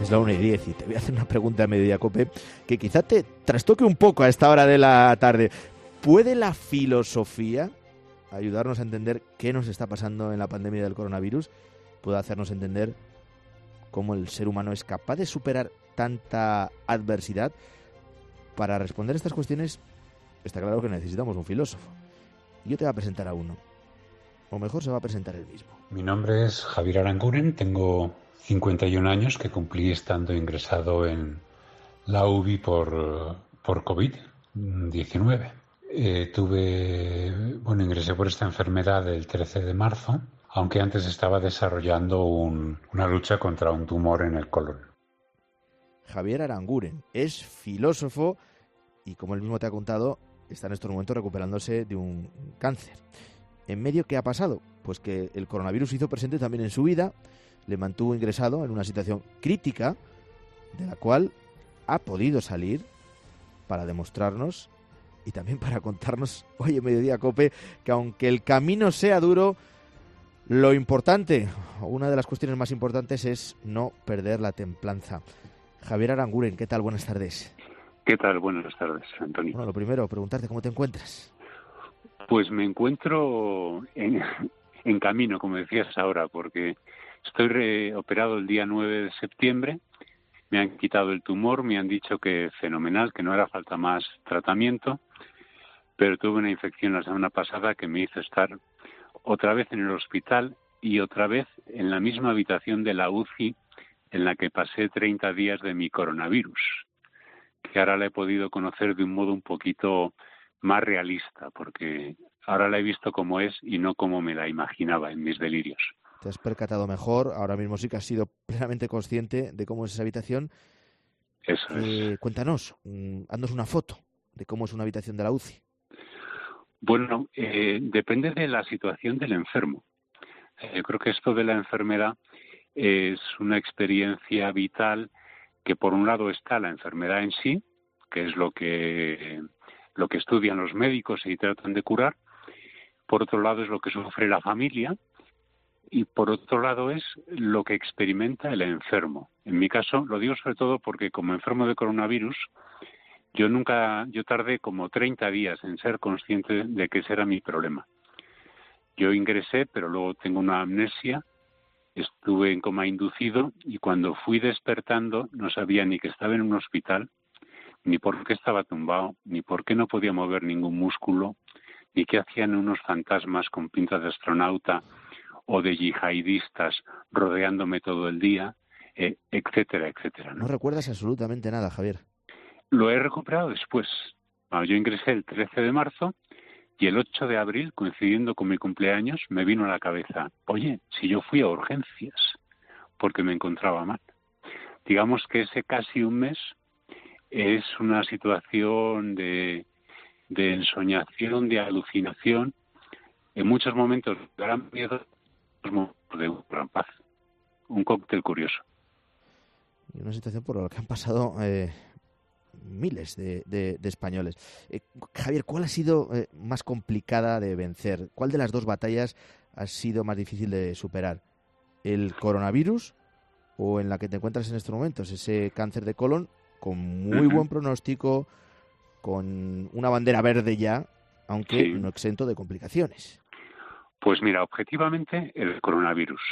Es la 1:10 y te voy a hacer una pregunta a Mediodía Cope que quizá te trastoque un poco a esta hora de la tarde. ¿Puede la filosofía ayudarnos a entender qué nos está pasando en la pandemia del coronavirus? ¿Puede hacernos entender cómo el ser humano es capaz de superar tanta adversidad? Para responder estas cuestiones está claro que necesitamos un filósofo. Yo te voy a presentar a uno. O mejor se va a presentar él mismo. Mi nombre es Javier Aranguren, tengo 51 años que cumplí estando ingresado en la UBI por COVID-19. Ingresé por esta enfermedad el 13 de marzo, aunque antes estaba desarrollando una lucha contra un tumor en el colon. Javier Aranguren es filósofo y, como él mismo te ha contado, está en estos momentos recuperándose de un cáncer. ¿En medio qué ha pasado? Pues que el coronavirus se hizo presente también en su vida, le mantuvo ingresado en una situación crítica de la cual ha podido salir para demostrarnos y también para contarnos hoy en Mediodía Cope que aunque el camino sea duro, lo importante, una de las cuestiones más importantes es no perder la templanza. Javier Aranguren, ¿qué tal? Buenas tardes. ¿Qué tal? Buenas tardes, Antonio. Bueno, lo primero, preguntarte cómo te encuentras. Pues me encuentro en camino, como decías ahora, porque estoy operado el día 9 de septiembre, me han quitado el tumor, me han dicho que fenomenal, que no hará falta más tratamiento, pero tuve una infección la semana pasada que me hizo estar otra vez en el hospital y otra vez en la misma habitación de la UCI en la que pasé 30 días de mi coronavirus, que ahora la he podido conocer de un modo un poquito más realista, porque ahora la he visto como es y no como me la imaginaba en mis delirios. Te has percatado mejor, ahora mismo sí que has sido plenamente consciente de cómo es esa habitación. Eso es. Cuéntanos, haznos una foto de cómo es una habitación de la UCI. Bueno, depende de la situación del enfermo. Yo creo que esto de la enfermedad es una experiencia vital que por un lado está la enfermedad en sí, que es lo que estudian los médicos y tratan de curar. Por otro lado es lo que sufre la familia y por otro lado es lo que experimenta el enfermo. En mi caso, lo digo sobre todo porque como enfermo de coronavirus, yo tardé como 30 días en ser consciente de que ese era mi problema. Yo ingresé, pero luego tengo una amnesia, estuve en coma inducido y cuando fui despertando no sabía ni que estaba en un hospital, ni por qué estaba tumbado, ni por qué no podía mover ningún músculo, ni qué hacían unos fantasmas con pintas de astronauta o de yihadistas rodeándome todo el día, etcétera, etcétera, ¿no? No recuerdas absolutamente nada, Javier. Lo he recuperado después. Bueno, yo ingresé el 13 de marzo y el 8 de abril, coincidiendo con mi cumpleaños, me vino a la cabeza, oye, si yo fui a urgencias porque me encontraba mal. Digamos que ese casi un mes es una situación de ensoñación, de alucinación, en muchos momentos de gran miedo, en otros momentos de gran paz. Un cóctel curioso. Y una situación por la que han pasado miles de españoles. Javier, ¿cuál ha sido más complicada de vencer? ¿Cuál de las dos batallas ha sido más difícil de superar? ¿El coronavirus o en la que te encuentras en estos momentos? Ese cáncer de colon con muy buen pronóstico, con una bandera verde ya, aunque Sí. no exento de complicaciones. Pues mira, objetivamente el coronavirus.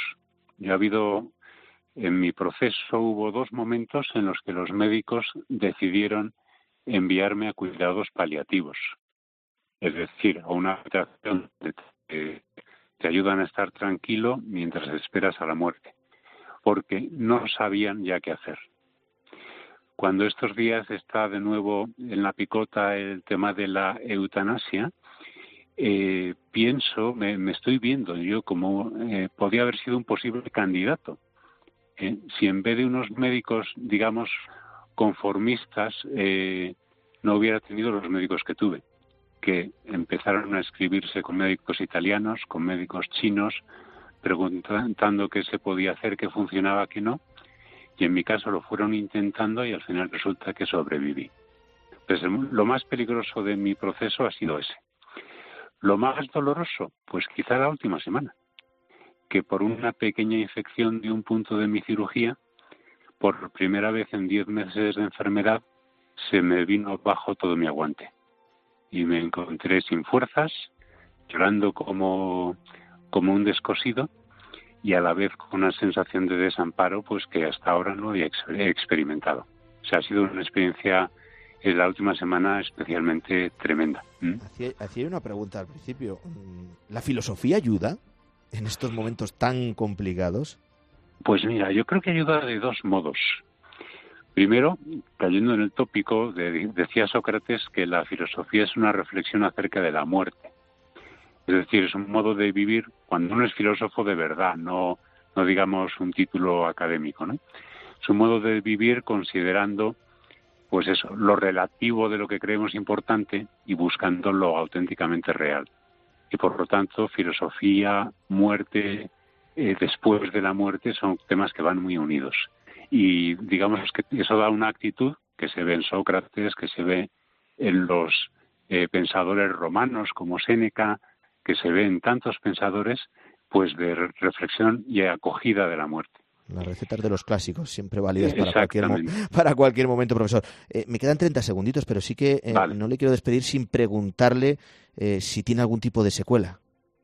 En mi proceso hubo 2 momentos en los que los médicos decidieron enviarme a cuidados paliativos, es decir, a una habitación que te ayudan a estar tranquilo mientras esperas a la muerte, porque no sabían ya qué hacer. Cuando estos días está de nuevo en la picota el tema de la eutanasia, me estoy viendo yo como podía haber sido un posible candidato. Si en vez de unos médicos, digamos, conformistas, no hubiera tenido los médicos que tuve, que empezaron a escribirse con médicos italianos, con médicos chinos, preguntando qué se podía hacer, qué funcionaba, qué no, y en mi caso lo fueron intentando y al final resulta que sobreviví. Entonces, lo más peligroso de mi proceso ha sido ese. Lo más doloroso, pues quizá la última semana, que por una pequeña infección de un punto de mi cirugía, por primera vez en 10 meses de enfermedad, se me vino abajo todo mi aguante. Y me encontré sin fuerzas, llorando como un descosido, y a la vez con una sensación de desamparo pues que hasta ahora no había experimentado. O sea, ha sido una experiencia en la última semana especialmente tremenda. Hacía una pregunta al principio. ¿La filosofía ayuda en estos momentos tan complicados? Pues mira, yo creo que ayuda de dos modos. Primero, cayendo en el tópico, decía Sócrates que la filosofía es una reflexión acerca de la muerte. Es decir, es un modo de vivir cuando uno es filósofo de verdad, no digamos un título académico, ¿no? Es un modo de vivir considerando, pues eso, lo relativo de lo que creemos importante y buscando lo auténticamente real. Y por lo tanto, filosofía, muerte, después de la muerte son temas que van muy unidos. Y digamos que eso da una actitud que se ve en Sócrates, que se ve en los pensadores romanos como Séneca, que se ve en tantos pensadores, pues de reflexión y acogida de la muerte. Las recetas de los clásicos, siempre válidas para cualquier momento, profesor. Me quedan 30 segunditos, pero sí que vale. No le quiero despedir sin preguntarle si tiene algún tipo de secuela.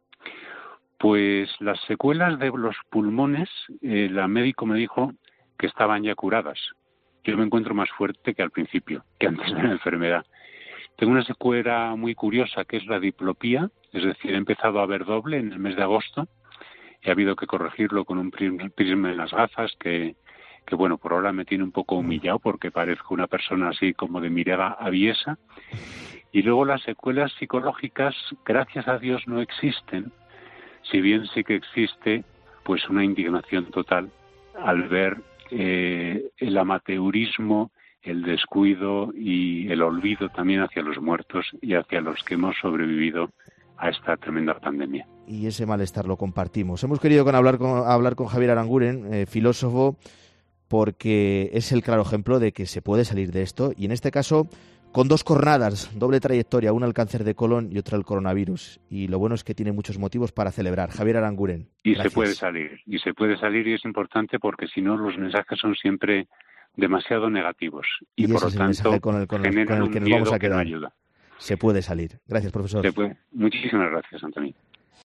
Pues las secuelas de los pulmones, la médico me dijo que estaban ya curadas. Yo me encuentro más fuerte que al principio, que antes de la enfermedad. Tengo una secuela muy curiosa, que es la diplopía, es decir, he empezado a ver doble en el mes de agosto. He habido que corregirlo con un prisma en las gafas que bueno, por ahora me tiene un poco humillado porque parezco una persona así como de mirada aviesa. Y luego las secuelas psicológicas, gracias a Dios, no existen, si bien sí que existe pues una indignación total al ver el amateurismo, el descuido y el olvido también hacia los muertos y hacia los que hemos sobrevivido a esta tremenda pandemia. Y ese malestar lo compartimos. Hemos querido hablar con Javier Aranguren, filósofo, porque es el claro ejemplo de que se puede salir de esto, y en este caso con dos jornadas, doble trayectoria, una al cáncer de colon y otra al coronavirus. Y lo bueno es que tiene muchos motivos para celebrar. Javier Aranguren. Y gracias. Se puede salir y es importante porque si no los mensajes son siempre demasiado negativos y por lo tanto con el generan que nos un vamos a miedo que no quedar. ayuda. Se puede salir. Gracias, profesor. Muchísimas gracias, Antonio.